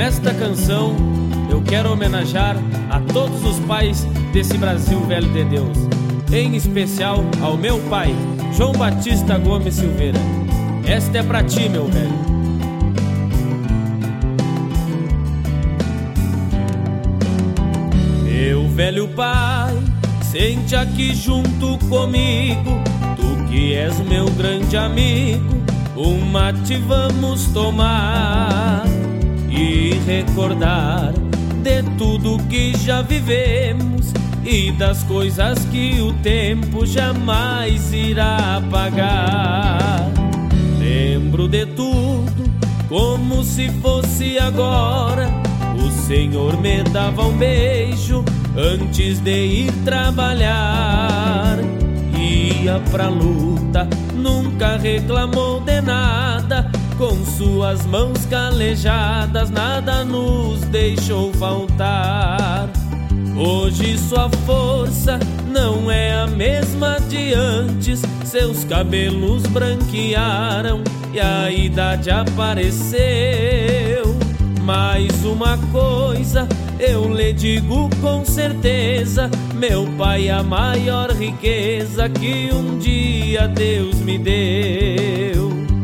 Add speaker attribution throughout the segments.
Speaker 1: Nesta canção eu quero homenagear a todos os pais desse Brasil velho de Deus, em especial ao meu pai, João Batista Gomes Silveira. Esta é pra ti, meu velho. Meu velho pai, sente aqui junto comigo, tu que és meu grande amigo, um mate vamos tomar e recordar de tudo que já vivemos e das coisas que o tempo jamais irá apagar. Lembro de tudo como se fosse agora. O Senhor me dava um beijo antes de ir trabalhar. Ia pra luta, nunca reclamou de nada. Com suas mãos calejadas, nada nos deixou faltar. Hoje sua força não é a mesma de antes. Seus cabelos branquearam e a idade apareceu. Mais uma coisa eu lhe digo com certeza: meu pai é a maior riqueza que um dia Deus me deu.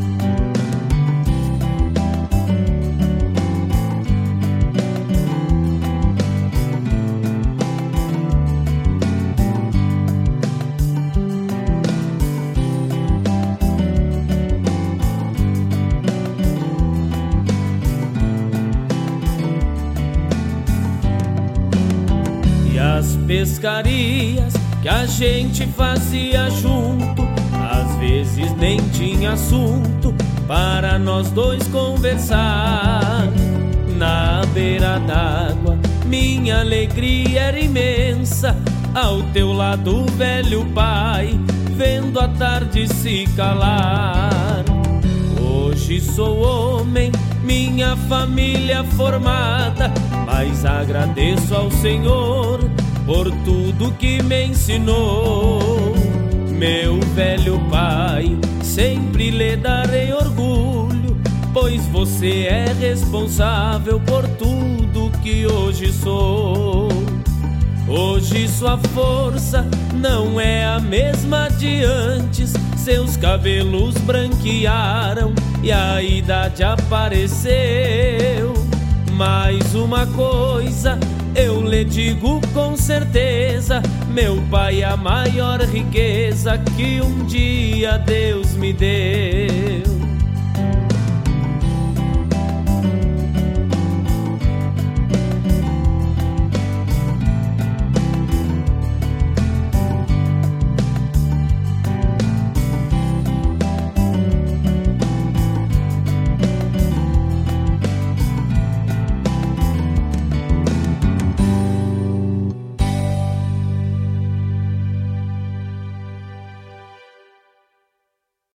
Speaker 1: As pescarias que a gente fazia junto, às vezes nem tinha assunto para nós dois conversar. Na beira d'água minha alegria era imensa, ao teu lado, velho pai, vendo a tarde se calar. Hoje sou homem, minha família formada, mas agradeço ao Senhor por tudo que me ensinou. Meu velho pai, sempre lhe darei orgulho, pois você é responsável por tudo que hoje sou. Hoje sua força não é a mesma de antes. Seus cabelos branquearam e a idade apareceu. Mais uma coisa eu lhe digo com certeza: meu pai é a maior riqueza que um dia Deus me deu.